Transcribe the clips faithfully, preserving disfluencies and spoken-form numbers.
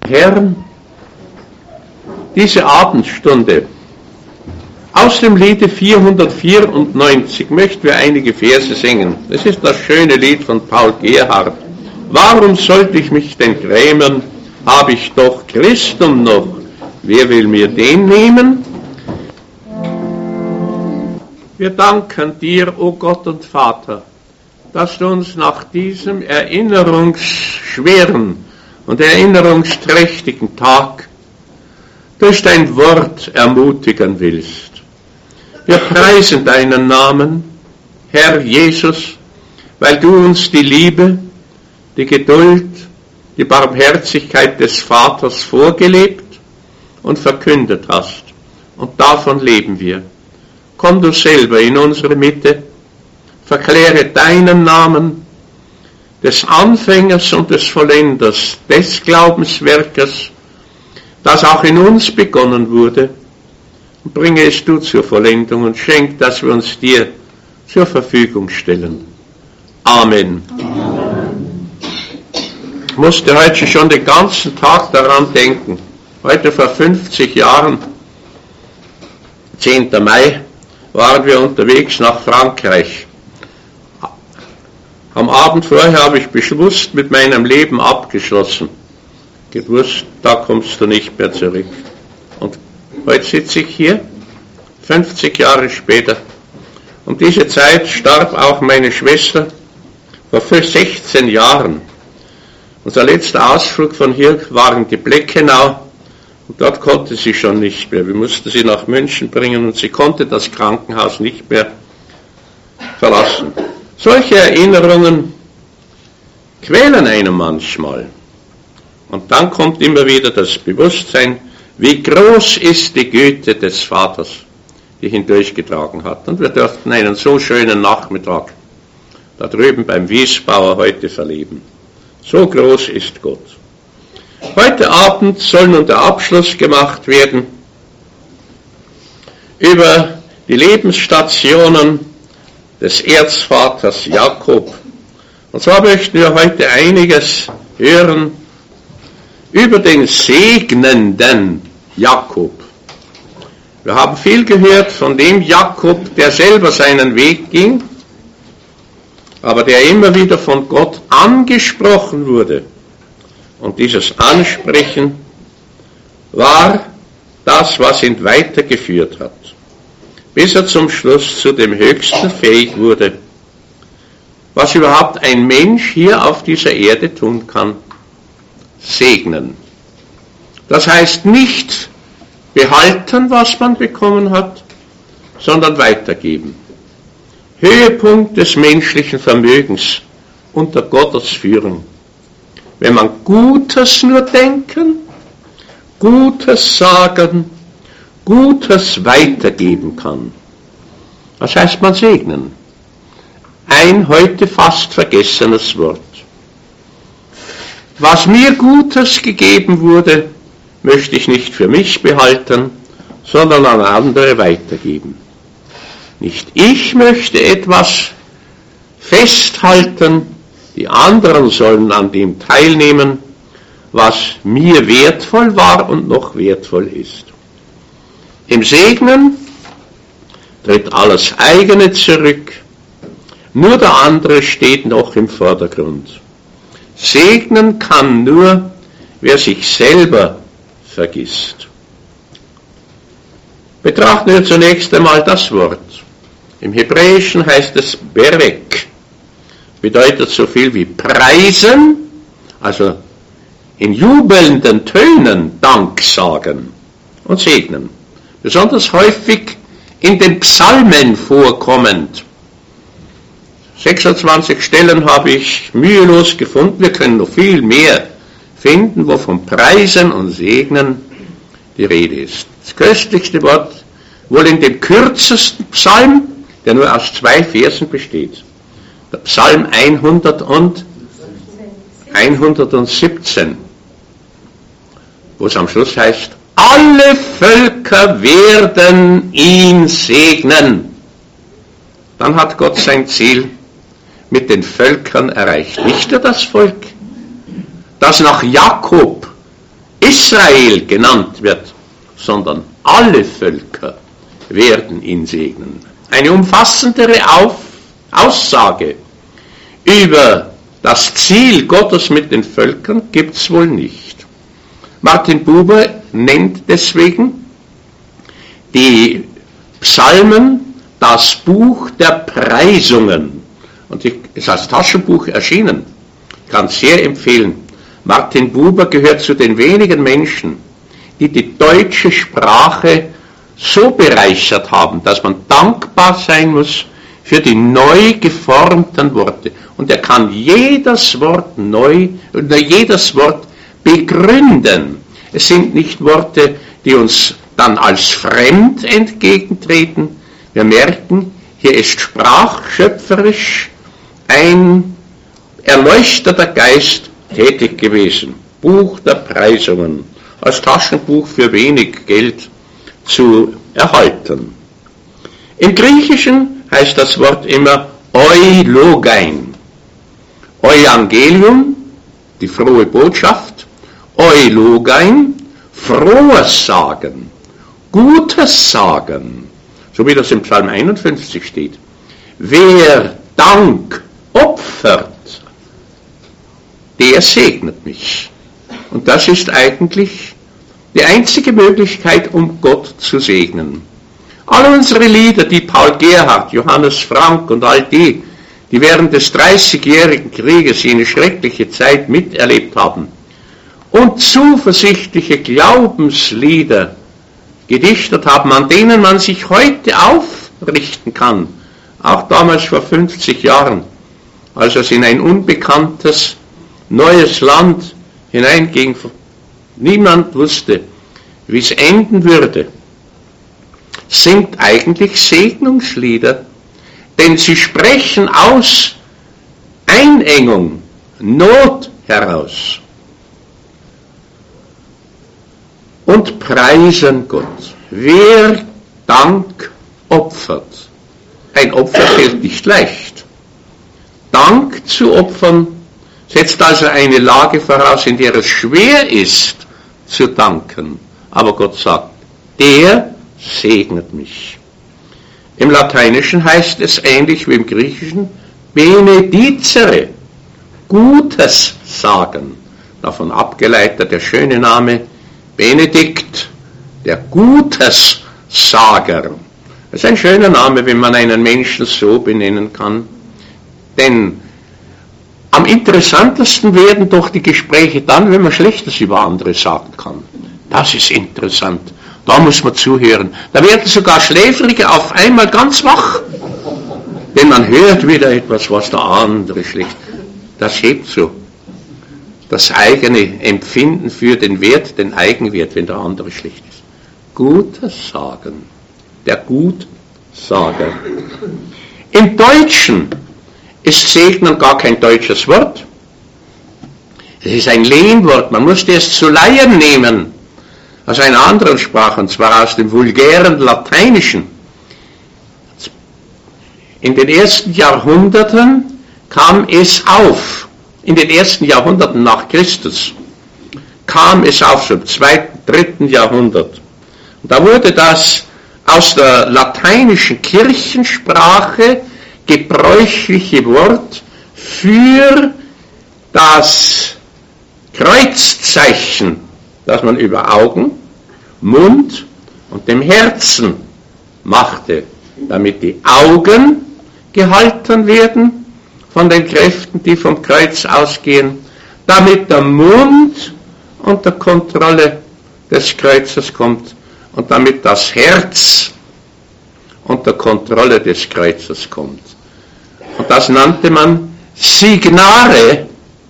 Herrn, diese Abendstunde. Aus dem Liede vierhundertvierundneunzig möchten wir einige Verse singen. Das ist das schöne Lied von Paul Gerhardt. Warum sollte ich mich denn grämen, habe ich doch Christum noch, wer will mir den nehmen? Wir danken dir, o Gott und Vater, dass du uns nach diesem erinnerungsschweren und erinnerungsträchtigen Tag durch dein Wort ermutigen willst. Wir preisen deinen Namen, Herr Jesus, weil du uns die Liebe, die Geduld, die Barmherzigkeit des Vaters vorgelebt und verkündet hast. Und davon leben wir. Komm du selber in unsere Mitte, verkläre deinen Namen, des Anfängers und des Vollenders, des Glaubenswerkes, das auch in uns begonnen wurde, und bringe es du zur Vollendung und schenk, dass wir uns dir zur Verfügung stellen. Amen. Amen. Ich musste heute schon den ganzen Tag daran denken. Heute vor fünfzig Jahren, zehnten Mai, waren wir unterwegs nach Frankreich. Am Abend vorher habe ich bewusst mit meinem Leben abgeschlossen. Gewusst, da kommst du nicht mehr zurück. Und heute sitze ich hier, fünfzig Jahre später. Um diese Zeit starb auch meine Schwester vor sechzehn Jahren. Unser letzter Ausflug von hier war in die Bleckenau. Und dort konnte sie schon nicht mehr. Wir mussten sie nach München bringen und sie konnte das Krankenhaus nicht mehr verlassen. Solche Erinnerungen quälen einen manchmal. Und dann kommt immer wieder das Bewusstsein, wie groß ist die Güte des Vaters, die hindurchgetragen hat. Und wir durften einen so schönen Nachmittag da drüben beim Wiesbauer heute verleben. So groß ist Gott. Heute Abend soll nun der Abschluss gemacht werden über die Lebensstationen des Erzvaters Jakob. Und zwar möchten wir heute einiges hören über den segnenden Jakob. Wir haben viel gehört von dem Jakob, der selber seinen Weg ging, aber der immer wieder von Gott angesprochen wurde. Und dieses Ansprechen war das, was ihn weitergeführt hat, bis er zum Schluss zu dem Höchsten fähig wurde, was überhaupt ein Mensch hier auf dieser Erde tun kann: segnen. Das heißt nicht behalten, was man bekommen hat, sondern weitergeben. Höhepunkt des menschlichen Vermögens unter Gottes Führung. Wenn man Gutes nur denken, Gutes sagen, Gutes weitergeben kann. Was heißt man segnen? Ein heute fast vergessenes Wort. Was mir Gutes gegeben wurde, möchte ich nicht für mich behalten, sondern an andere weitergeben. Nicht ich möchte etwas festhalten, die anderen sollen an dem teilnehmen, was mir wertvoll war und noch wertvoll ist. Im Segnen tritt alles eigene zurück, nur der andere steht noch im Vordergrund. Segnen kann nur, wer sich selber vergisst. Betrachten wir zunächst einmal das Wort. Im Hebräischen heißt es Berek. Bedeutet so viel wie preisen, also in jubelnden Tönen Dank sagen und segnen. Besonders häufig in den Psalmen vorkommend. sechsundzwanzig Stellen habe ich mühelos gefunden. Wir können noch viel mehr finden, wo von Preisen und Segnen die Rede ist. Das köstlichste Wort wohl in dem kürzesten Psalm, der nur aus zwei Versen besteht. Der Psalm hundertsiebzehn, wo es am Schluss heißt: Alle Völker werden ihn segnen. Dann hat Gott sein Ziel mit den Völkern erreicht. Nicht nur das Volk, das nach Jakob Israel genannt wird, sondern alle Völker werden ihn segnen. Eine umfassendere Auf, Aussage über das Ziel Gottes mit den Völkern gibt es wohl nicht. Martin Buber nennt deswegen die Psalmen das Buch der Preisungen. Und es ist als Taschenbuch erschienen. Ich kann es sehr empfehlen. Martin Buber gehört zu den wenigen Menschen, die die deutsche Sprache so bereichert haben, dass man dankbar sein muss für die neu geformten Worte. Und er kann jedes Wort neu, oder jedes Wort begründen. Es sind nicht Worte, die uns dann als fremd entgegentreten. Wir merken, hier ist sprachschöpferisch ein erleuchteter Geist tätig gewesen. Buch der Preisungen, als Taschenbuch für wenig Geld zu erhalten. Im Griechischen heißt das Wort immer Eulogein. Evangelium, die frohe Botschaft, Eulogein, frohes Sagen, Gutes Sagen, so wie das im Psalm einundfünfzig steht. Wer Dank opfert, der segnet mich. Und das ist eigentlich die einzige Möglichkeit, um Gott zu segnen. All unsere Lieder, die Paul Gerhardt, Johannes Frank und all die, die während des dreißigjährigen Krieges jene schreckliche Zeit miterlebt haben und zuversichtliche Glaubenslieder gedichtet haben, an denen man sich heute aufrichten kann, auch damals vor fünfzig Jahren, als es in ein unbekanntes, neues Land hineinging. Niemand wusste, wie es enden würde, sind eigentlich Segnungslieder, denn sie sprechen aus Einengung, Not heraus und preisen Gott. Wer Dank opfert, ein Opfer fällt nicht leicht. Dank zu opfern setzt also eine Lage voraus, in der es schwer ist zu danken. Aber Gott sagt, der segnet mich. Im Lateinischen heißt es ähnlich wie im Griechischen benedicere, Gutes sagen. Davon abgeleitet der schöne Name Benedikt, der Gutessager. Das ist ein schöner Name, wenn man einen Menschen so benennen kann. Denn am interessantesten werden doch die Gespräche dann, wenn man Schlechtes über andere sagen kann. Das ist interessant. Da muss man zuhören. Da werden sogar Schläfrige auf einmal ganz wach. Denn man hört wieder etwas, was der andere schlecht. Das hebt so das eigene Empfinden für den Wert, den Eigenwert, wenn der andere schlecht ist. Gutes Sagen. Der Gutsager. Im Deutschen ist Segnen gar kein deutsches Wort. Es ist ein Lehnwort. Man musste es zu Laien nehmen, aus einer anderen Sprache, und zwar aus dem vulgären Lateinischen. In den ersten Jahrhunderten kam es auf, in den ersten Jahrhunderten nach Christus, kam es auf, so im zweiten, dritten Jahrhundert. Und da wurde das aus der lateinischen Kirchensprache gebräuchliche Wort für das Kreuzzeichen, das man über Augen, Mund und dem Herzen machte, damit die Augen gehalten werden von den Kräften, die vom Kreuz ausgehen, damit der Mund unter Kontrolle des Kreuzes kommt und damit das Herz unter Kontrolle des Kreuzes kommt. Und das nannte man Signare.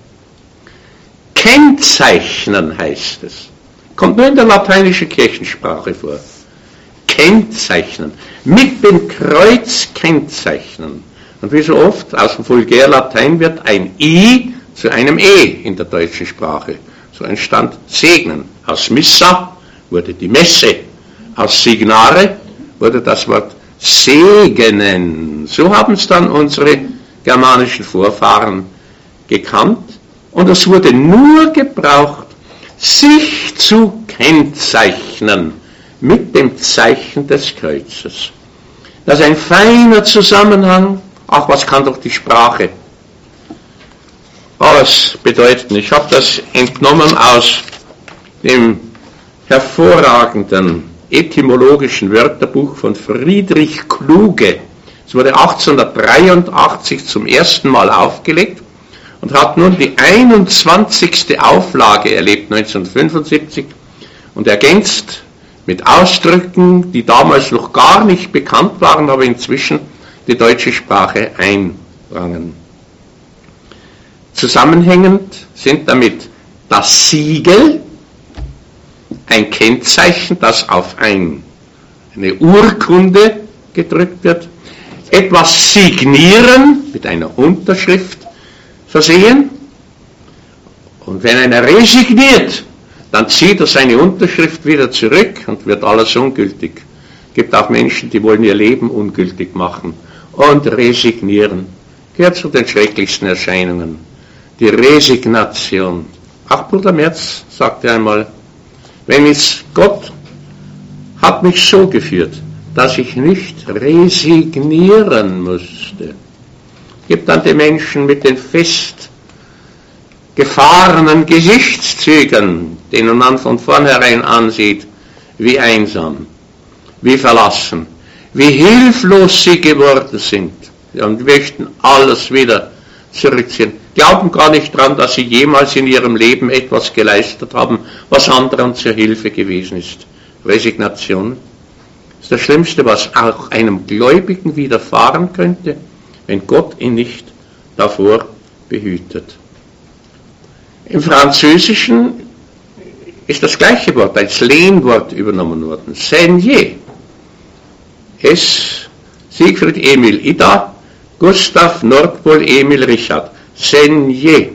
Kennzeichnen heißt es. Kommt nur in der lateinischen Kirchensprache vor. Kennzeichnen. Mit dem Kreuz kennzeichnen. Und wie so oft aus dem Vulgärlatein wird ein I zu einem E in der deutschen Sprache. So entstand Segnen. Aus Missa wurde die Messe. Aus Signare wurde das Wort segnen. So haben es dann unsere germanischen Vorfahren gekannt. Und es wurde nur gebraucht, sich zu kennzeichnen mit dem Zeichen des Kreuzes. Das ist ein feiner Zusammenhang, auch was kann doch die Sprache alles bedeuten. Ich habe das entnommen aus dem hervorragenden etymologischen Wörterbuch von Friedrich Kluge. Es wurde achtzehnhundertdreiundachtzig zum ersten Mal aufgelegt und hat nun die einundzwanzigste Auflage erlebt, neunzehnhundertfünfundsiebzig, und ergänzt mit Ausdrücken, die damals noch gar nicht bekannt waren, aber inzwischen die deutsche Sprache einbrangen. Zusammenhängend sind damit das Siegel, ein Kennzeichen, das auf ein, eine Urkunde gedrückt wird, etwas signieren, mit einer Unterschrift versehen, und wenn einer resigniert, dann zieht er seine Unterschrift wieder zurück und wird alles ungültig. Es gibt auch Menschen, die wollen ihr Leben ungültig machen und resignieren. Gehört zu den schrecklichsten Erscheinungen. Die Resignation. Auch Bruder Merz sagte einmal, wenn es Gott hat mich so geführt, dass ich nicht resignieren musste. Es gibt dann die Menschen mit den festgefahrenen Gesichtszügen, denen man von vornherein ansieht, wie einsam, wie verlassen, wie hilflos sie geworden sind. Und möchten alles wieder zurückziehen. Glauben gar nicht daran, dass sie jemals in ihrem Leben etwas geleistet haben, was anderen zur Hilfe gewesen ist. Resignation ist das Schlimmste, was auch einem Gläubigen widerfahren könnte, wenn Gott ihn nicht davor behütet. Im Französischen ist das gleiche Wort als Lehnwort übernommen worden. Seigneur. Es Siegfried Emil Ida, Gustav Nordpol Emil Richard. Seigneur.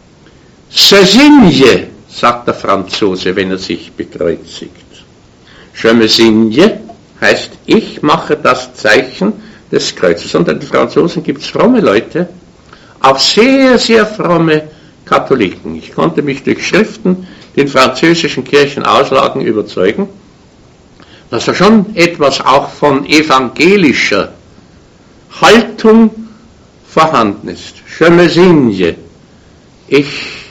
Seigneur, sagt der Franzose, wenn er sich bekreuzigt. Je me signe heißt, ich mache das Zeichen des Kreuzes. Unter den Franzosen gibt es fromme Leute, auch sehr, sehr fromme Katholiken. Ich konnte mich durch Schriften den französischen Kirchenauslagen überzeugen, dass da schon etwas auch von evangelischer Haltung vorhanden ist. Je me signe, ich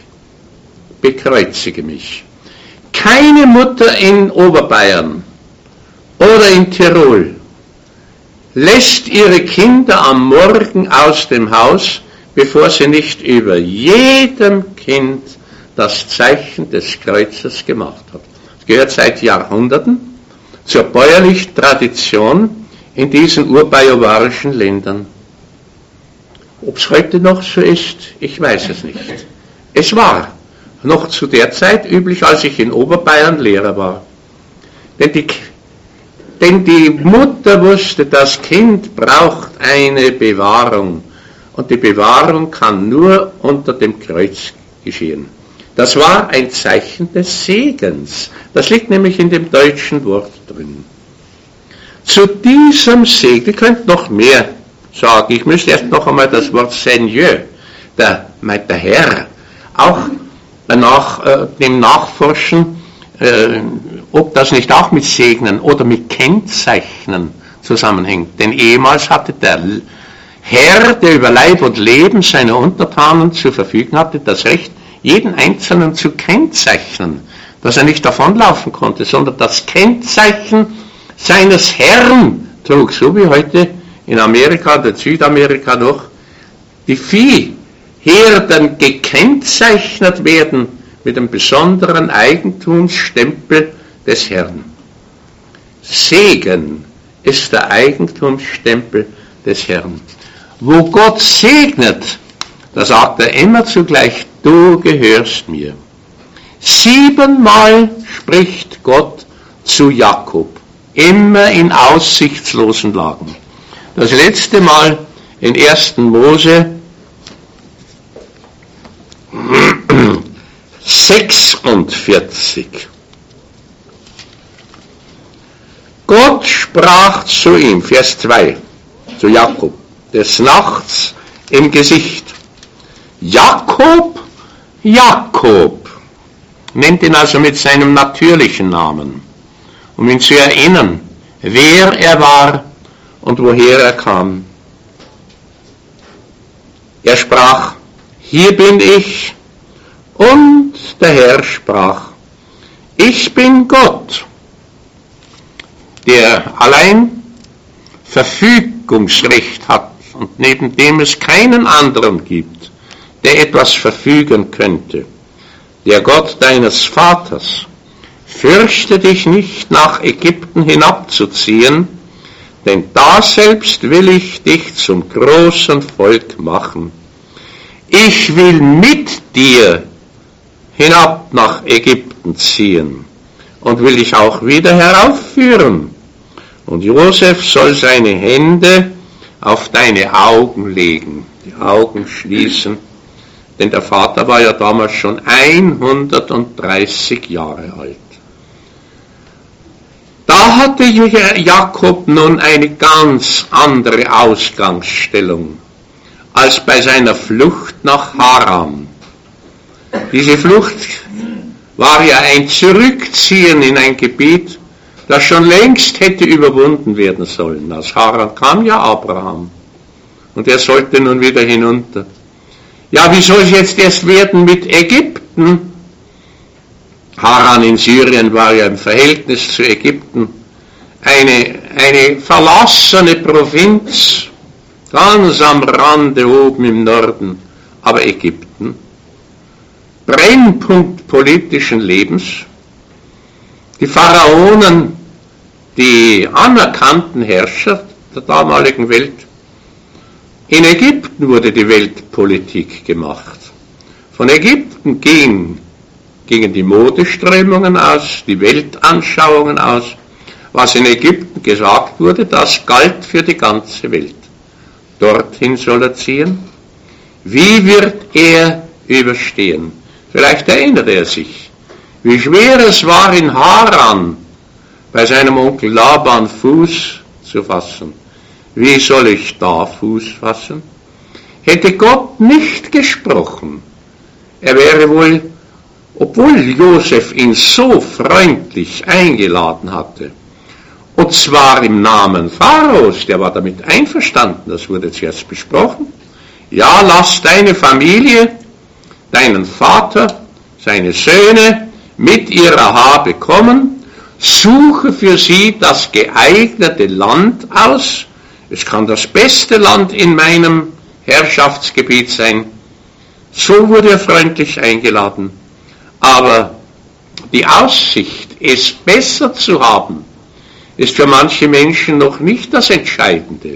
bekreuzige mich. Keine Mutter in Oberbayern oder in Tirol lässt ihre Kinder am Morgen aus dem Haus, bevor sie nicht über jedem Kind das Zeichen des Kreuzes gemacht hat. Es gehört seit Jahrhunderten zur bäuerlichen Tradition in diesen urbajuwarischen Ländern. Ob es heute noch so ist, ich weiß es nicht. Es war noch zu der Zeit üblich, als ich in Oberbayern Lehrer war. Denn die, denn die Mutter wusste, das Kind braucht eine Bewahrung. Und die Bewahrung kann nur unter dem Kreuz geschehen. Das war ein Zeichen des Segens. Das liegt nämlich in dem deutschen Wort drin. Zu diesem Segen, ihr könnt noch mehr sagen, ich müsste erst noch einmal das Wort Seigneur, der, der Herr, auch nach, äh, dem Nachforschen, äh, ob das nicht auch mit Segnen oder mit Kennzeichnen zusammenhängt. Denn ehemals hatte der Herr, der über Leib und Leben seiner Untertanen zu verfügen hatte, das Recht, jeden Einzelnen zu kennzeichnen, dass er nicht davonlaufen konnte, sondern das Kennzeichen seines Herrn trug, so wie heute in Amerika und in Südamerika noch die Viehherden gekennzeichnet werden mit einem besonderen Eigentumsstempel des Herrn. Segen ist der Eigentumsstempel des Herrn. Wo Gott segnet, da sagt er immer zugleich, du gehörst mir. Siebenmal spricht Gott zu Jakob, immer in aussichtslosen Lagen. Das letzte Mal in ersten Mose sechsundvierzig. Gott sprach zu ihm, Vers zwei, zu Jakob, des Nachts im Gesicht: Jakob, Jakob. nennt ihn also mit seinem natürlichen Namen, um ihn zu erinnern, wer er war und woher er kam. Er sprach, hier bin ich, und der Herr sprach, ich bin Gott, der allein Verfügungsrecht hat und neben dem es keinen anderen gibt, der etwas verfügen könnte, der Gott deines Vaters. Fürchte dich nicht, nach Ägypten hinabzuziehen, denn da selbst will ich dich zum großen Volk machen. Ich will mit dir hinab nach Ägypten ziehen und will dich auch wieder heraufführen. Und Josef soll seine Hände auf deine Augen legen, die Augen schließen, denn der Vater war ja damals schon hundertdreißig Jahre alt. Da hatte Jakob nun eine ganz andere Ausgangsstellung als bei seiner Flucht nach Haran. Diese Flucht war ja ein Zurückziehen in ein Gebiet, das schon längst hätte überwunden werden sollen. Aus Haran kam ja Abraham und er sollte nun wieder hinunter. Ja, wie soll es jetzt erst werden mit Ägypten? Haran in Syrien war ja im Verhältnis zu Ägypten eine, eine verlassene Provinz, ganz am Rande oben im Norden. Aber Ägypten, Brennpunkt politischen Lebens, die Pharaonen, die anerkannten Herrscher der damaligen Welt. In Ägypten wurde die Weltpolitik gemacht. Von Ägypten ging, gingen die Modeströmungen aus, die Weltanschauungen aus. Was in Ägypten gesagt wurde, das galt für die ganze Welt. Dorthin soll er ziehen. Wie wird er überstehen? Vielleicht erinnert er sich, wie schwer es war in Haran, bei seinem Onkel Laban Fuß zu fassen. Wie soll ich da Fuß fassen? Hätte Gott nicht gesprochen, er wäre wohl, obwohl Josef ihn so freundlich eingeladen hatte, und zwar im Namen Pharaos, der war damit einverstanden, das wurde zuerst besprochen, ja, lass deine Familie, deinen Vater, seine Söhne mit ihrer Habe kommen, suche für sie das geeignete Land aus. Es kann das beste Land in meinem Herrschaftsgebiet sein. So wurde er freundlich eingeladen. Aber die Aussicht, es besser zu haben, ist für manche Menschen noch nicht das Entscheidende.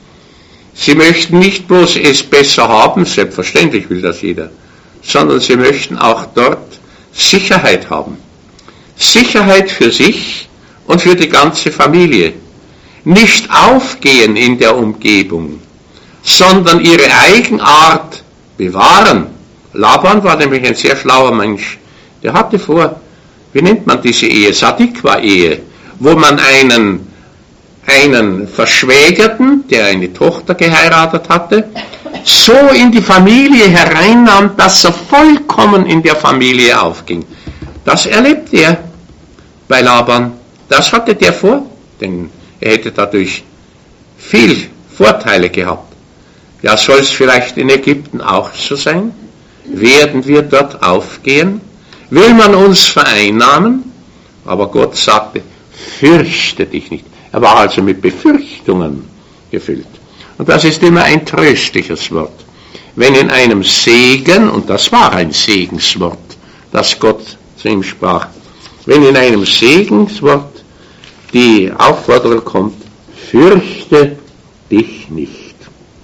Sie möchten nicht bloß es besser haben, selbstverständlich will das jeder, sondern sie möchten auch dort Sicherheit haben. Sicherheit für sich und für die ganze Familie. Nicht aufgehen in der Umgebung, sondern ihre Eigenart bewahren. Laban war nämlich ein sehr schlauer Mensch. Der hatte vor, wie nennt man diese Ehe? Sadikwa-Ehe, wo man einen, einen Verschwägerten, der eine Tochter geheiratet hatte, so in die Familie hereinnahm, dass er vollkommen in der Familie aufging. Das erlebte er bei Laban. Das hatte der vor, denn er hätte dadurch viel Vorteile gehabt. Ja, soll es vielleicht in Ägypten auch so sein? Werden wir dort aufgehen? Will man uns vereinnahmen? Aber Gott sagte, fürchte dich nicht. Er war also mit Befürchtungen gefüllt. Und das ist immer ein tröstliches Wort. Wenn in einem Segen, und das war ein Segenswort, das Gott zu ihm sprach, wenn in einem Segenswort die Aufforderung kommt, fürchte dich nicht.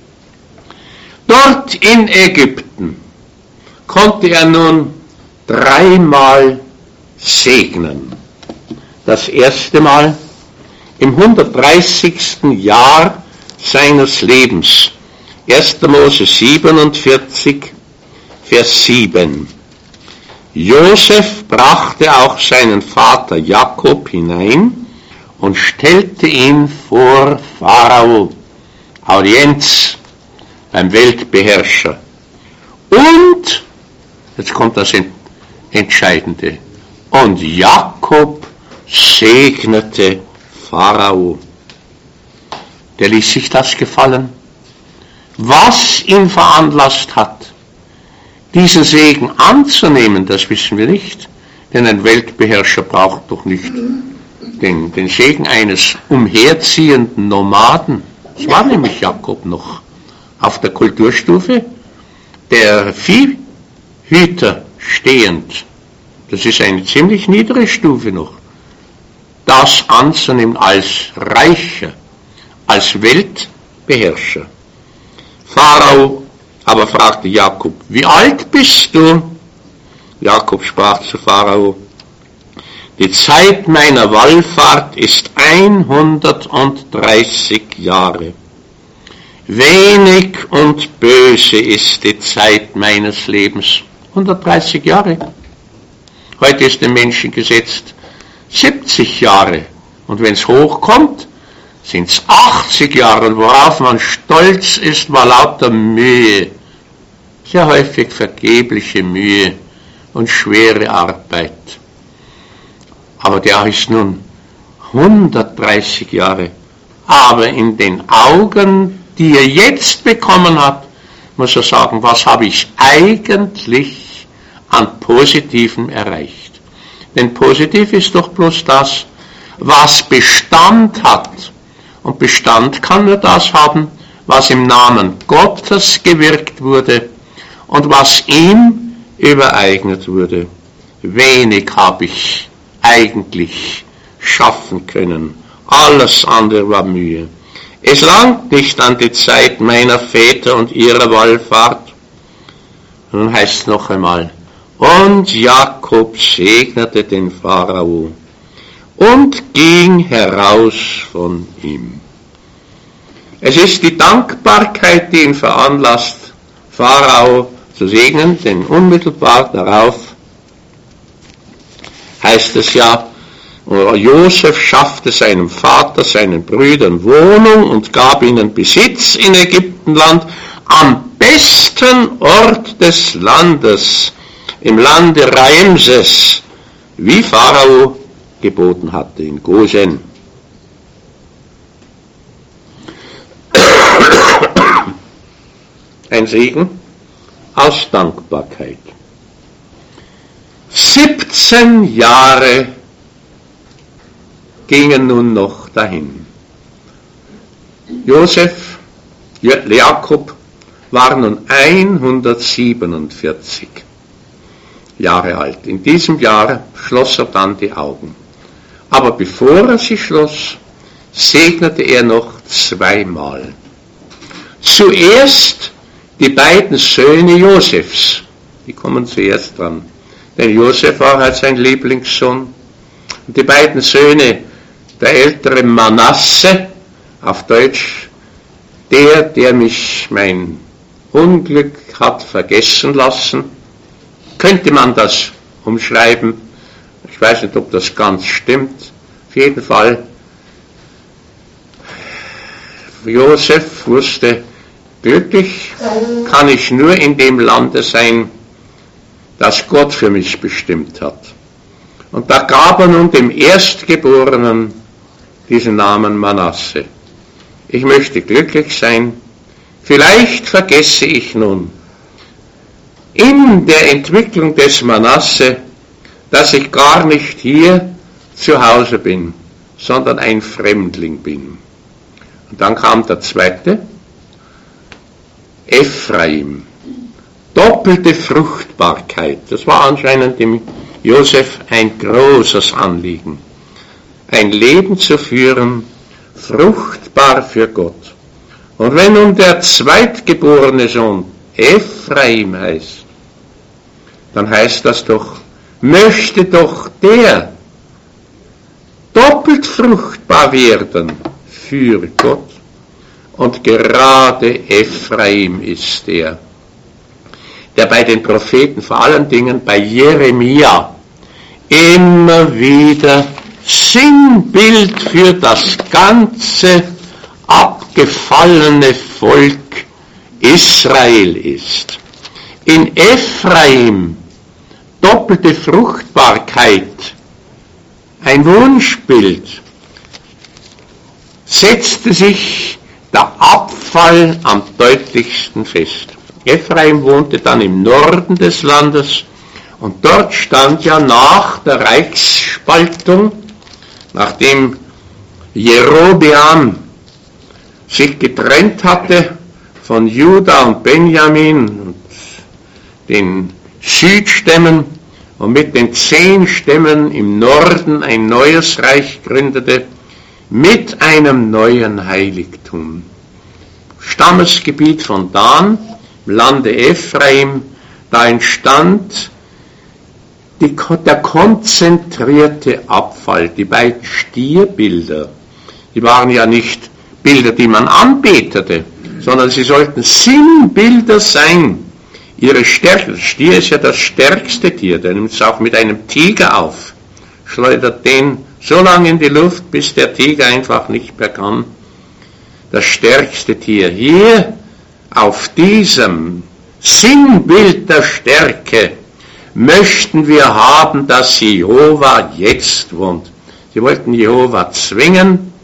Dort in Ägypten konnte er nun dreimal segnen. Das erste Mal im hundertdreißigsten Jahr seines Lebens. erster Mose siebenundvierzig, Vers sieben. Josef brachte auch seinen Vater Jakob hinein und stellte ihn vor Pharao, Audienz beim Weltbeherrscher. Und, jetzt kommt das Entscheidende. Und Jakob segnete Pharao. Der ließ sich das gefallen. Was ihn veranlasst hat, diesen Segen anzunehmen, das wissen wir nicht. Denn ein Weltbeherrscher braucht doch nicht den, den Segen eines umherziehenden Nomaden. Das war nämlich Jakob noch auf der Kulturstufe der Viehhüter stehend. Das ist eine ziemlich niedere Stufe noch. Das anzunehmen als Reicher, als Weltbeherrscher. Pharao aber fragte Jakob, wie alt bist du? Jakob sprach zu Pharao, die Zeit meiner Wallfahrt ist hundertdreißig Jahre. Wenig und böse ist die Zeit meines Lebens. hundertdreißig Jahre. Heute ist dem Menschen gesetzt siebzig Jahre. Und wenn es hochkommt, sind es achtzig Jahre. Und worauf man stolz ist, war lauter Mühe. Sehr häufig vergebliche Mühe und schwere Arbeit. Aber der ist nun hundertdreißig Jahre. Aber in den Augen, die er jetzt bekommen hat, muss er sagen, was habe ich eigentlich an Positivem erreicht? Denn positiv ist doch bloß das, was Bestand hat. Und Bestand kann nur das haben, was im Namen Gottes gewirkt wurde und was ihm übereignet wurde. Wenig habe ich eigentlich schaffen können. Alles andere war Mühe. Es langt nicht an die Zeit meiner Väter und ihrer Wallfahrt. Nun heißt es noch einmal, und Jakob segnete den Pharao und ging heraus von ihm. Es ist die Dankbarkeit, die ihn veranlasst, Pharao zu segnen, denn unmittelbar darauf heißt es ja, Josef schaffte seinem Vater, seinen Brüdern Wohnung und gab ihnen Besitz in Ägyptenland, am besten Ort des Landes, im Lande Raimses, wie Pharao geboten hatte, in Gosen. Ein Segen aus Dankbarkeit. siebzehn Jahre gingen nun noch dahin. Josef, Jakob war nun hundertsiebenundvierzig Jahre alt. In diesem Jahr schloss er dann die Augen. Aber bevor er sie schloss, segnete er noch zweimal. Zuerst die beiden Söhne Josefs, die kommen zuerst dran. Denn Josef war halt sein Lieblingssohn. Und die beiden Söhne, der ältere Manasse, auf Deutsch, der, der mich mein Unglück hat vergessen lassen, könnte man das umschreiben. Ich weiß nicht, ob das ganz stimmt. Auf jeden Fall, Josef wusste, glücklich kann ich nur in dem Lande sein, das Gott für mich bestimmt hat. Und da gab er nun dem Erstgeborenen diesen Namen Manasse. Ich möchte glücklich sein. Vielleicht vergesse ich nun in der Entwicklung des Manasse, dass ich gar nicht hier zu Hause bin, sondern ein Fremdling bin. Und dann kam der zweite, Ephraim. Doppelte Fruchtbarkeit. Das war anscheinend dem Josef ein großes Anliegen. Ein Leben zu führen, fruchtbar für Gott. Und wenn nun der zweitgeborene Sohn Ephraim heißt, dann heißt das doch, möchte doch der doppelt fruchtbar werden für Gott. Und gerade Ephraim ist der, der bei den Propheten, vor allen Dingen bei Jeremia, immer wieder Sinnbild für das ganze abgefallene Volk Israel ist. In Ephraim doppelte Fruchtbarkeit, ein Wunschbild, setzte sich der Abfall am deutlichsten fest. Ephraim wohnte dann im Norden des Landes und dort stand ja nach der Reichsspaltung, nachdem Jerobeam sich getrennt hatte von Juda und Benjamin und den Südstämmen und mit den zehn Stämmen im Norden ein neues Reich gründete, mit einem neuen Heiligtum. Stammesgebiet von Dan, im Lande Ephraim, da entstand die, der konzentrierte Abfall. Die beiden Stierbilder, die waren ja nicht Bilder, die man anbetete, sondern sie sollten Sinnbilder sein. Ihre Stärke, der Stier ist ja das stärkste Tier, der nimmt es auch mit einem Tiger auf, schleudert den so lange in die Luft, bis der Tiger einfach nicht mehr kann. Das stärkste Tier. Hier auf diesem Sinnbild der Stärke möchten wir haben, dass Jehova jetzt wohnt. Sie wollten Jehova zwingen,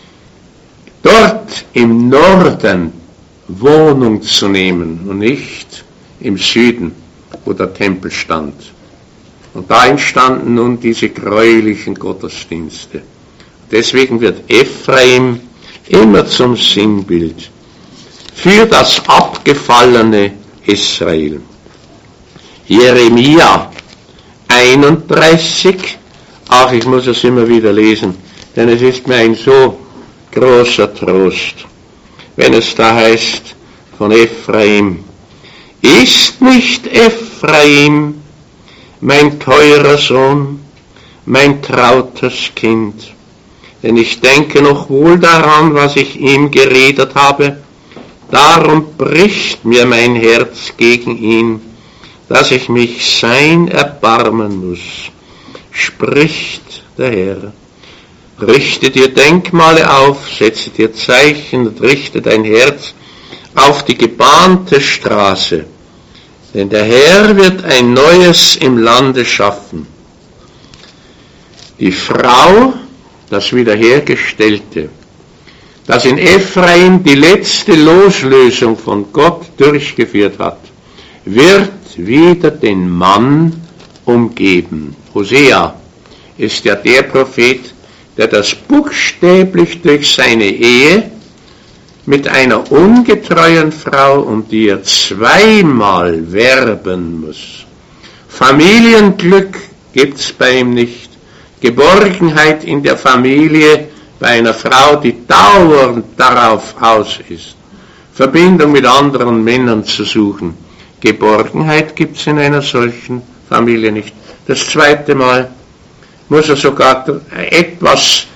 dort im Norden Wohnung zu nehmen und nicht im Süden, wo der Tempel stand. Und da entstanden nun diese gräulichen Gottesdienste. Deswegen wird Ephraim immer zum Sinnbild für das abgefallene Israel. Jeremia einunddreißig, ach, ich muss es immer wieder lesen, denn es ist mir ein so großer Trost, wenn es da heißt von Ephraim: Ist nicht Ephraim mein teurer Sohn, mein trautes Kind? Denn ich denke noch wohl daran, was ich ihm geredet habe. Darum bricht mir mein Herz gegen ihn, dass ich mich sein erbarmen muss, spricht der Herr. Richte dir Denkmale auf, setze dir Zeichen und richte dein Herz auf die gebahnte Straße. Denn der Herr wird ein Neues im Lande schaffen. Die Frau, das Wiederhergestellte, das in Ephraim die letzte Loslösung von Gott durchgeführt hat, wird wieder den Mann umgeben. Hosea ist ja der Prophet, der das buchstäblich durch seine Ehe mit einer ungetreuen Frau, um die er zweimal werben muss. Familienglück gibt's bei ihm nicht. Geborgenheit in der Familie bei einer Frau, die dauernd darauf aus ist, Verbindung mit anderen Männern zu suchen. Geborgenheit gibt's in einer solchen Familie nicht. Das zweite Mal muss er sogar etwas,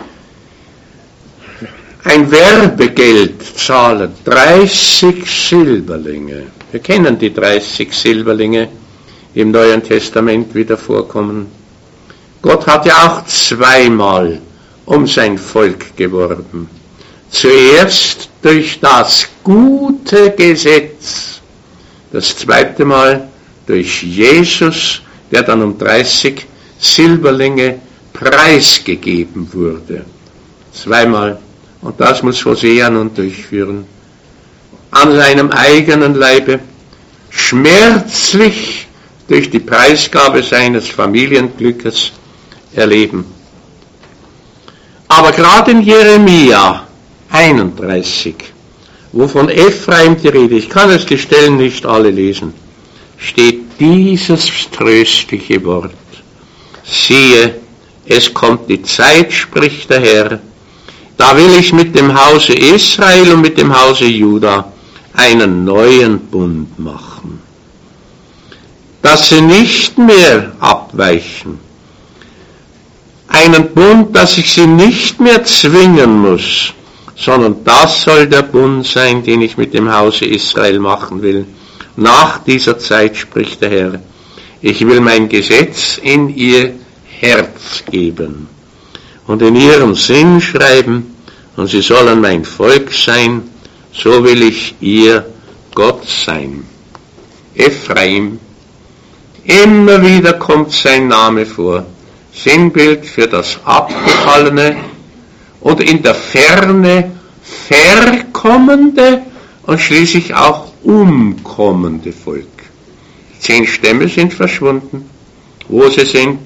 ein Werbegeld zahlen, dreißig Silberlinge. Wir kennen die dreißig Silberlinge, die im Neuen Testament wieder vorkommen. Gott hat ja auch zweimal um sein Volk geworben. Zuerst durch das gute Gesetz, das zweite Mal durch Jesus, der dann um dreißig Silberlinge preisgegeben wurde. Zweimal. Und das muss Hosea nun durchführen. An seinem eigenen Leibe, schmerzlich durch die Preisgabe seines Familienglückes erleben. Aber gerade in Jeremia einunddreißig, wo von Ephraim die Rede, ich kann es die Stellen nicht alle lesen, steht dieses tröstliche Wort. Siehe, es kommt die Zeit, spricht der Herr, da will ich mit dem Hause Israel und mit dem Hause Juda einen neuen Bund machen, dass sie nicht mehr abweichen. Einen Bund, dass ich sie nicht mehr zwingen muss, sondern das soll der Bund sein, den ich mit dem Hause Israel machen will. Nach dieser Zeit spricht der Herr, ich will mein Gesetz in ihr Herz geben und in ihren Sinn schreiben, und sie sollen mein Volk sein, so will ich ihr Gott sein. Ephraim Immer wieder kommt sein Name vor. Sinnbild für das Abgefallene und in der Ferne verkommende und schließlich auch umkommende Volk. Die zehn Stämme sind verschwunden. Wo sie sind,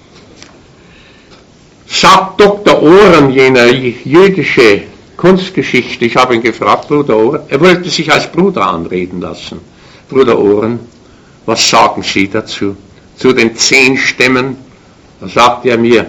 sagt Doktor Ohren, jener jüdische Kunstgeschichte, ich habe ihn gefragt, Bruder Ohren, er wollte sich als Bruder anreden lassen. Bruder Ohren, was sagen Sie dazu? Zu den zehn Stämmen? Da sagt er mir,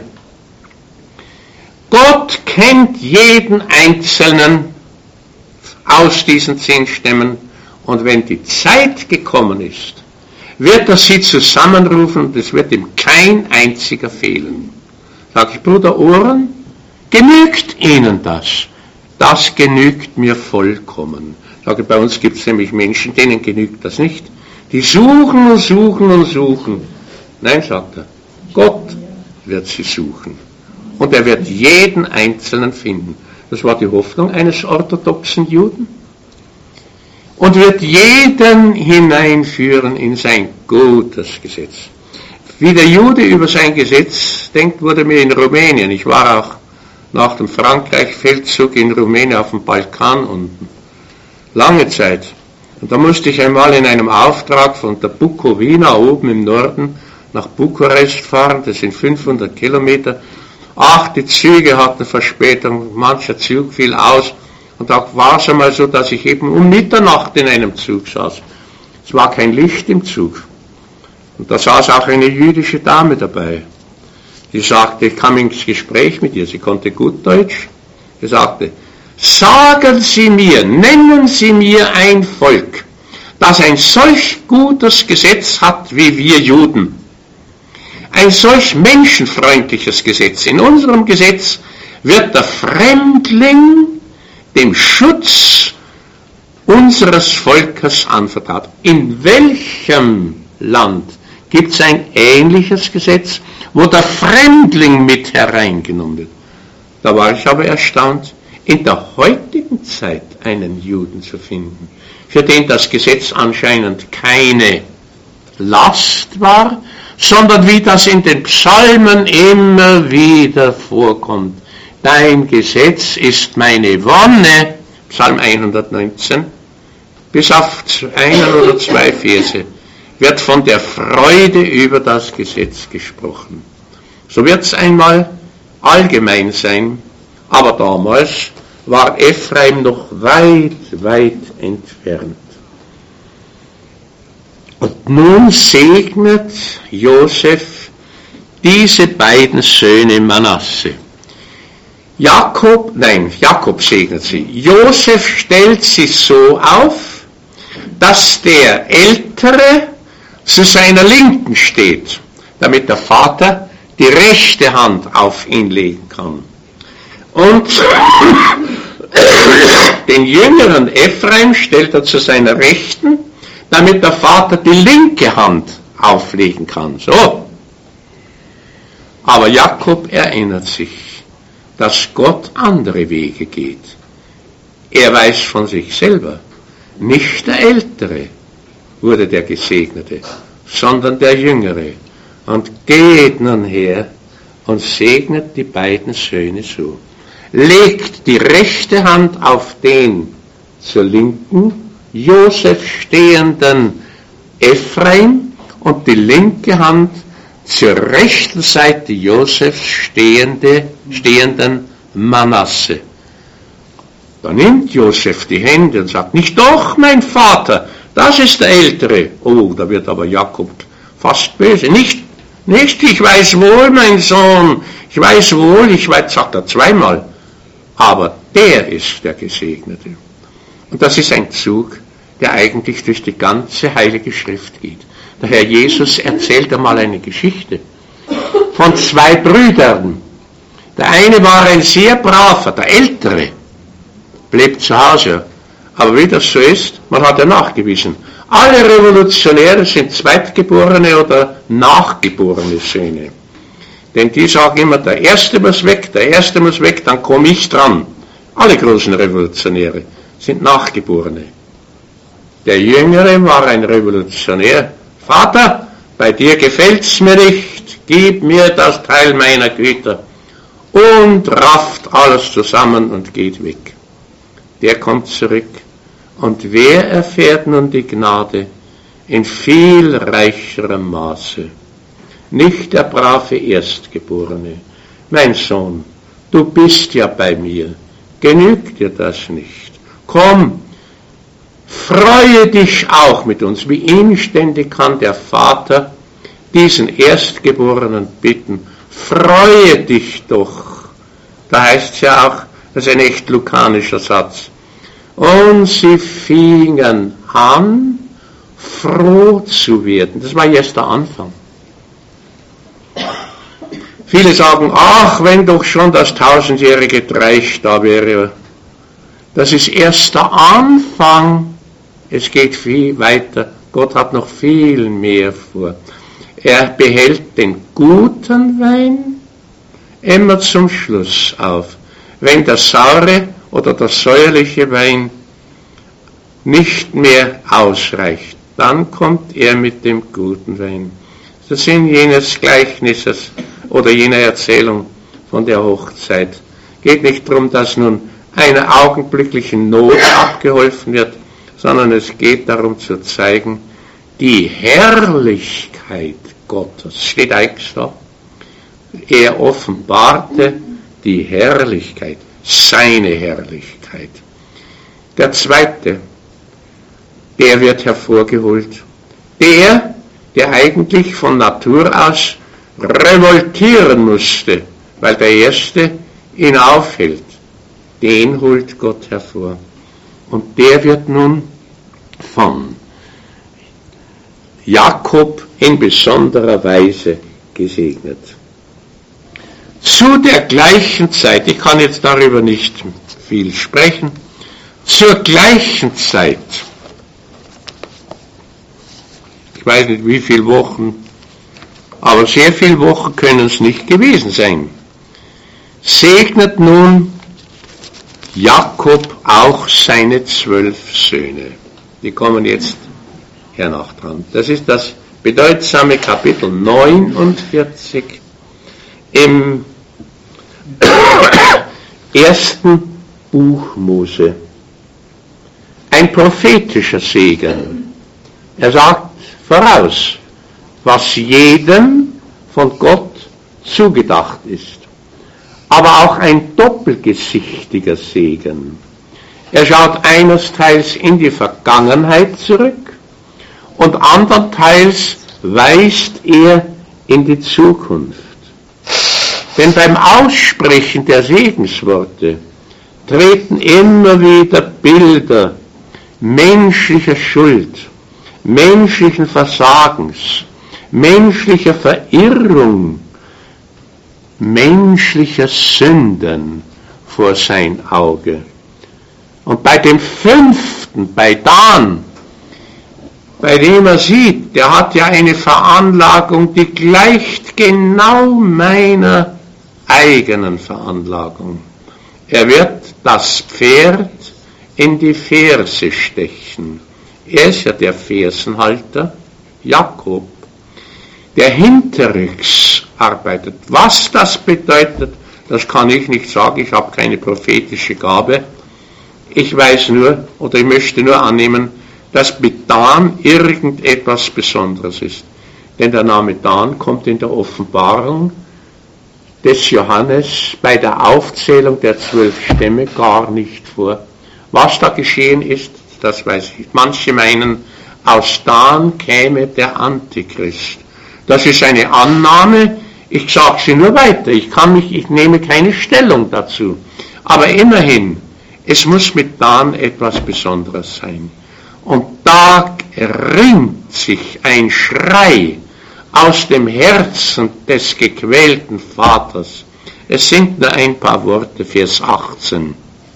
Gott kennt jeden Einzelnen aus diesen zehn Stämmen und wenn die Zeit gekommen ist, wird er sie zusammenrufen und es wird ihm kein einziger fehlen. Sag ich, Bruder Ohren, genügt Ihnen das? Das genügt mir vollkommen. Sage, bei uns gibt es nämlich Menschen, denen genügt das nicht. Die suchen und suchen und suchen. Nein, sagt er, Gott wird sie suchen. Und er wird jeden Einzelnen finden. Das war die Hoffnung eines orthodoxen Juden. Und wird jeden hineinführen in sein gutes Gesetz. Wie der Jude über sein Gesetz denkt, wurde mir in Rumänien, ich war auch nach dem Frankreich-Feldzug in Rumänien auf dem Balkan unten, lange Zeit. Und da musste ich einmal in einem Auftrag von der Bukowina oben im Norden nach Bukarest fahren, das sind fünfhundert Kilometer. Ach, die Züge hatten Verspätung, mancher Zug fiel aus. Und da war es einmal so, dass ich eben um Mitternacht in einem Zug saß. Es war kein Licht im Zug. Und da saß auch eine jüdische Dame dabei. Die sagte, ich kam ins Gespräch mit ihr, sie konnte gut Deutsch. Sie sagte, sagen Sie mir, nennen Sie mir ein Volk, das ein solch gutes Gesetz hat wie wir Juden. Ein solch menschenfreundliches Gesetz. In unserem Gesetz wird der Fremdling dem Schutz unseres Volkes anvertraut. In welchem Land gibt es ein ähnliches Gesetz, wo der Fremdling mit hereingenommen wird? Da war ich aber erstaunt, in der heutigen Zeit einen Juden zu finden, für den das Gesetz anscheinend keine Last war, sondern wie das in den Psalmen immer wieder vorkommt. Dein Gesetz ist meine Wonne, Psalm hundertneunzehn, bis auf einen oder zwei Verse wird von der Freude über das Gesetz gesprochen. So wird es einmal allgemein sein, aber damals war Ephraim noch weit, weit entfernt. Und nun segnet Josef diese beiden Söhne Manasse. Jakob, nein, Jakob segnet sie. Josef stellt sie so auf, dass der Ältere zu seiner Linken steht, damit der Vater die rechte Hand auf ihn legen kann. Und den jüngeren Ephraim stellt er zu seiner Rechten, damit der Vater die linke Hand auflegen kann. So. Aber Jakob erinnert sich, dass Gott andere Wege geht. Er weiß von sich selber, nicht der Ältere wurde der Gesegnete, sondern der Jüngere. Und geht nun her und segnet die beiden Söhne so. Legt die rechte Hand auf den zur Linken, Josef stehenden Ephraim und die linke Hand zur rechten Seite Josefs stehende, stehenden Manasse. Da nimmt Josef die Hände und sagt, nicht doch, mein Vater, das ist der Ältere. Oh, da wird aber Jakob fast böse. Nicht, nicht, ich weiß wohl, mein Sohn, ich weiß wohl, ich weiß, sagt er zweimal, aber der ist der Gesegnete. Und das ist ein Zug, der eigentlich durch die ganze Heilige Schrift geht. Der Herr Jesus erzählt einmal eine Geschichte von zwei Brüdern. Der eine war ein sehr braver, der Ältere, blieb zu Hause. Aber wie das so ist, man hat ja nachgewiesen, alle Revolutionäre sind Zweitgeborene oder nachgeborene Söhne. Denn die sagen immer, der Erste muss weg, der Erste muss weg, dann komme ich dran. Alle großen Revolutionäre sind Nachgeborene. Der Jüngere war ein Revolutionär. Vater, bei dir gefällt's mir nicht, gib mir das Teil meiner Güter, und rafft alles zusammen und geht weg. Der kommt zurück. Und wer erfährt nun die Gnade? In viel reicherem Maße. Nicht der brave Erstgeborene. Mein Sohn, du bist ja bei mir. Genügt dir das nicht? Komm, freue dich auch mit uns. Wie inständig kann der Vater diesen Erstgeborenen bitten? Freue dich doch. Da heißt es ja auch, das ist ein echt lukanischer Satz. Und sie fingen an, froh zu werden. Das war erst der Anfang. Viele sagen, ach, wenn doch schon das tausendjährige Reich da wäre. Das ist erst der Anfang. Es geht viel weiter. Gott hat noch viel mehr vor. Er behält den guten Wein immer zum Schluss auf. Wenn der saure oder der säuerliche Wein nicht mehr ausreicht, dann kommt er mit dem guten Wein. Das ist in jenes Gleichnisses oder jener Erzählung von der Hochzeit. Geht nicht darum, dass nun einer augenblicklichen Not abgeholfen wird, sondern es geht darum zu zeigen, die Herrlichkeit Gottes, steht extra, er offenbarte die Herrlichkeit, seine Herrlichkeit. Der zweite, der wird hervorgeholt. Der, der eigentlich von Natur aus revoltieren musste, weil der erste ihn aufhält, den holt Gott hervor. Und der wird nun von Jakob in besonderer Weise gesegnet. Zu der gleichen Zeit, ich kann jetzt darüber nicht viel sprechen, zur gleichen Zeit, ich weiß nicht wie viele Wochen, aber sehr viele Wochen können es nicht gewesen sein, segnet nun Jakob auch seine zwölf Söhne. Die kommen jetzt hernach dran. Das ist das bedeutsame Kapitel neunundvierzig im ersten Buch Mose. Ein prophetischer Segen. Er sagt voraus, was jedem von Gott zugedacht ist. Aber auch ein doppelgesichtiger Segen. Er schaut einerseits in die Vergangenheit zurück und andernteils weist er in die Zukunft. Denn beim Aussprechen der Segensworte treten immer wieder Bilder menschlicher Schuld, menschlichen Versagens, menschlicher Verirrung, menschlicher Sünden vor sein Auge. Und bei dem fünften, bei Dan, bei dem er sieht, der hat ja eine Veranlagung, die gleicht genau meiner eigenen Veranlagung. Er wird das Pferd in die Ferse stechen. Er ist ja der Fersenhalter, Jakob, der hinterrücks arbeitet. Was das bedeutet, das kann ich nicht sagen, ich habe keine prophetische Gabe. Ich weiß nur, oder ich möchte nur annehmen, dass mit Dan irgendetwas Besonderes ist. Denn der Name Dan kommt in der Offenbarung des Johannes bei der Aufzählung der zwölf Stämme gar nicht vor. Was da geschehen ist, das weiß ich nicht. Manche meinen, aus Dan käme der Antichrist. Das ist eine Annahme, ich sage sie nur weiter, ich kann mich, ich nehme keine Stellung dazu. Aber immerhin, es muss mit Dan etwas Besonderes sein. Und da ringt sich ein Schrei aus dem Herzen des gequälten Vaters. Es sind nur ein paar Worte, Vers achtzehn.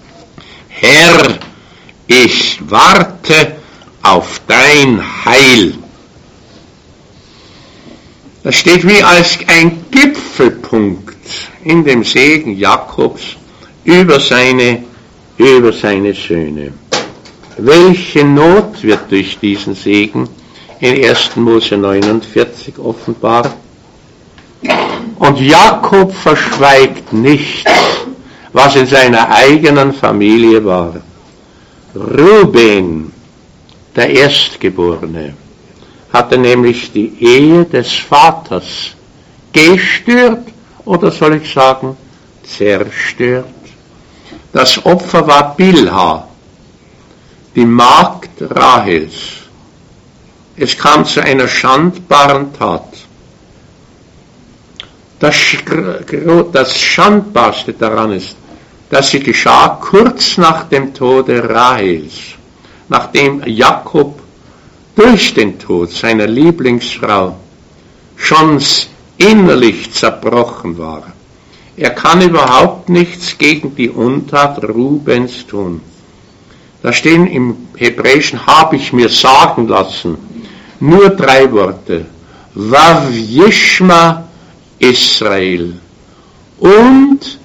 Herr, ich warte auf dein Heil. Das steht wie als ein Gipfelpunkt in dem Segen Jakobs über seine, über seine Söhne. Welche Not wird durch diesen Segen in ersten Mose neunundvierzig offenbar. Und Jakob verschweigt nichts, was in seiner eigenen Familie war. Ruben, der Erstgeborene, hatte nämlich die Ehe des Vaters gestört, oder soll ich sagen, zerstört. Das Opfer war Bilha, die Magd Rahels. Es kam zu einer schandbaren Tat. Das, das Schandbarste daran ist, dass sie geschah kurz nach dem Tode Rahels, nachdem Jakob durch den Tod seiner Lieblingsfrau schon innerlich zerbrochen war. Er kann überhaupt nichts gegen die Untat Rubens tun. Da stehen im Hebräischen, habe ich mir sagen lassen, nur drei Worte. Vav Yishma Israel. Und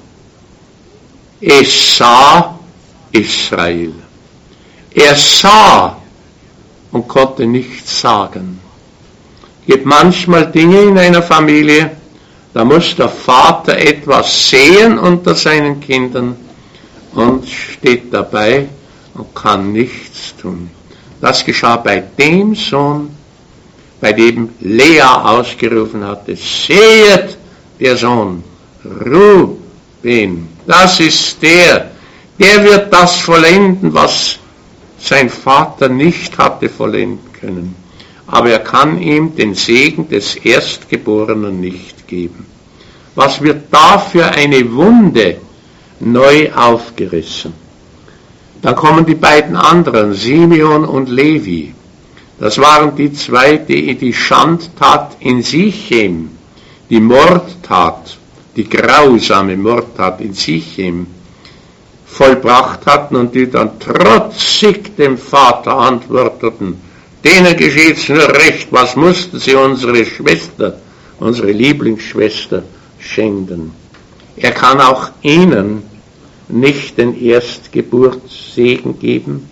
es sah Israel. Er sah und konnte nichts sagen. Es gibt manchmal Dinge in einer Familie, da muss der Vater etwas sehen unter seinen Kindern und steht dabei und kann nichts tun. Das geschah bei dem Sohn, bei dem Lea ausgerufen hatte, sehet der Sohn, Ruben, das ist der, der wird das vollenden, was sein Vater nicht hatte vollenden können. Aber er kann ihm den Segen des Erstgeborenen nicht geben. Was wird da für eine Wunde neu aufgerissen? Dann kommen die beiden anderen, Simeon und Levi. Das waren die zwei, die die Schandtat in Sichem, die Mordtat, die grausame Mordtat in Sichem vollbracht hatten und die dann trotzig dem Vater antworteten, denen geschieht's nur recht, was mussten sie unsere Schwester, unsere Lieblingsschwester schenken. Er kann auch ihnen nicht den Erstgeburtssegen geben.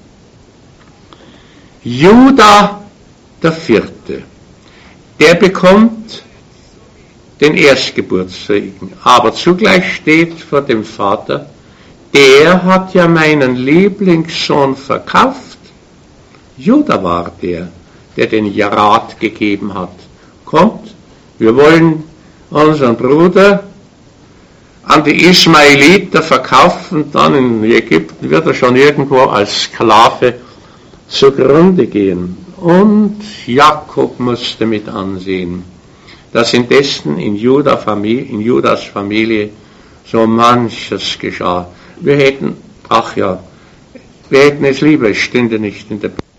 Juda, der Vierte, der bekommt den Erstgeburtssegen, aber zugleich steht vor dem Vater, der hat ja meinen Lieblingssohn verkauft. Juda war der, der den Rat gegeben hat. Kommt, wir wollen unseren Bruder an die Ismaeliter verkaufen, dann in Ägypten wird er schon irgendwo als Sklave zugrunde gehen. Und Jakob musste mit ansehen, dass indessen in, Juda Familie, in Judas Familie so manches geschah. Wir hätten, ach ja, wir hätten es lieber, es stünde nicht in der